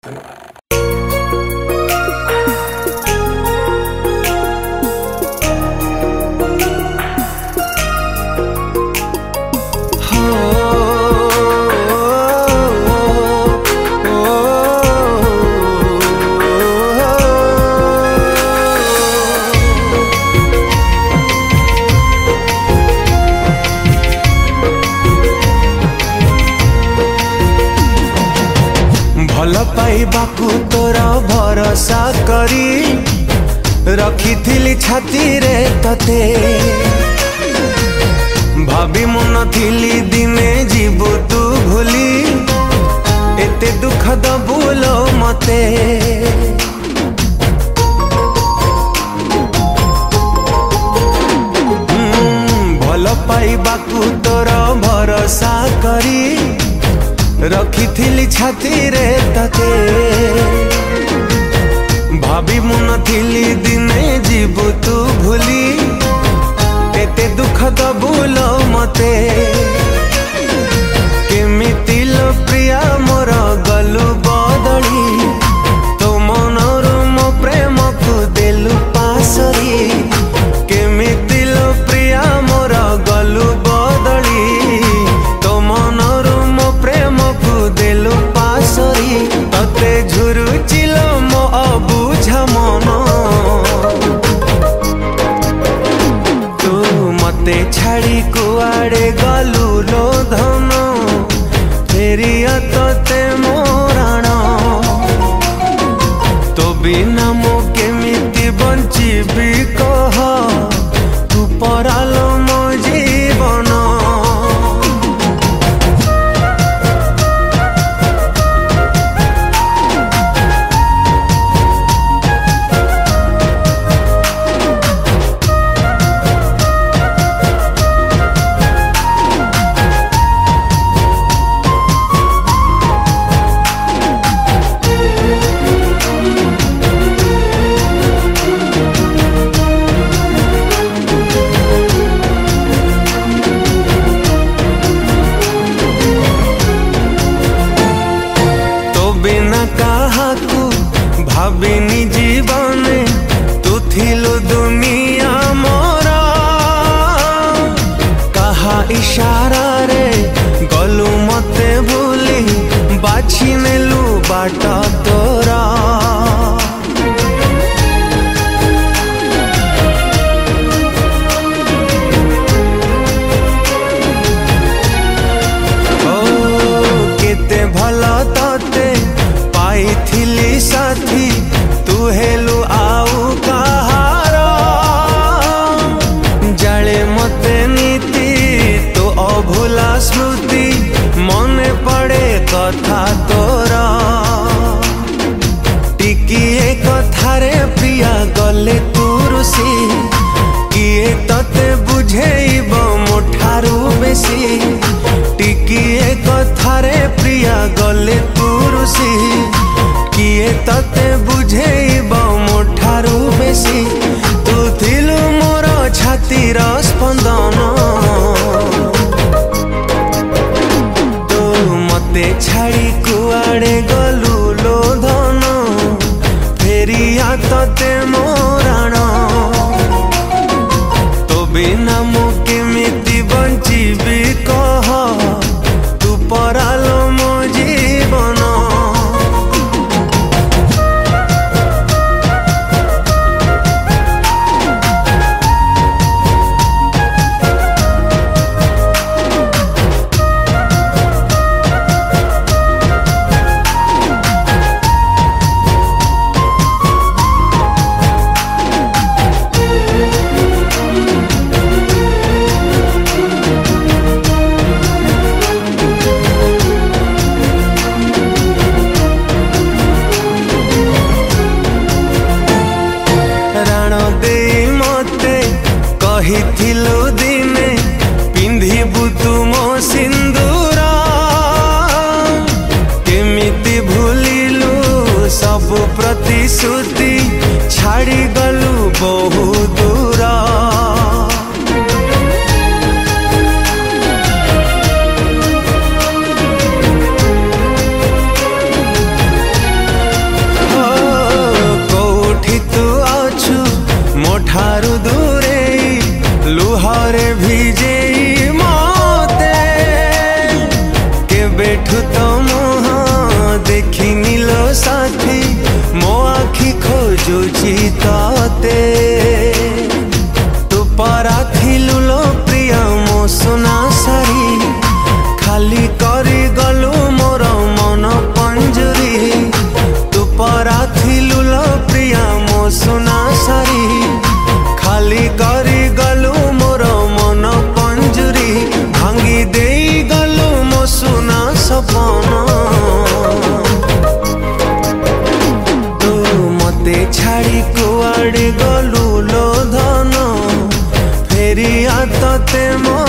भल पाइबाकू तोरा भरोसा करी रखी छाती रे तते भाभी मन थिली दिने जीवु तू भूली एते दुख दबुल मते भल पाइबाकू तोरा भरोसा करी रखी छाती रे तते भाभी मुन थिली दिने जीवु तू भूली एते दुख दबुल मते केमिति लो प्रिया मोर गलु बदली तो मनरु मो प्रेम को देलु पासरी केमिति लो प्रिया मोर गलु बदली तो मनरु मो प्रेम को देलु पासरी तते झुरुचिल मो अबुझ मन तू मते छाड़ी कुआड़े गलु लो धन फेरिया तते मोराण तो बिना मो केमिति बंचिबी कह तू परालो मो जीवन भाविनी जीवन तू थिलु दुनिया मोरा कहा इशारा रे गलु मते भूली बाछी नेलु बाट तोरा केते भला तते पाइथिली साथी तू हेलु आउ कहार जाले मते नीति तो अभूला स्मृति मने पड़े कथा तोरा टिकिए कथारे प्रिया गले तू रुसी किए तते बुझेइब मोठारू बेसी टिकिए कथारे प्रिया गले तू रुसी किए तते बुझेइब मोठारू बेसी तू थिलु मोर छातीर स्पंदन तू मते छाड़ी कुआड़े गलु लो धन फेरिया तते मोराण तो बिना मो केमिति बंचिबी कह तू परालो मो जीवन कहिथिलु दिने पिंधिबु तुम सिंदूर केमिति भूलिलु सब प्रतिश्रुति छाड़ी गलु बहु दूर छाड़ी कुआड़े गलू लो धन फेरी आतते मो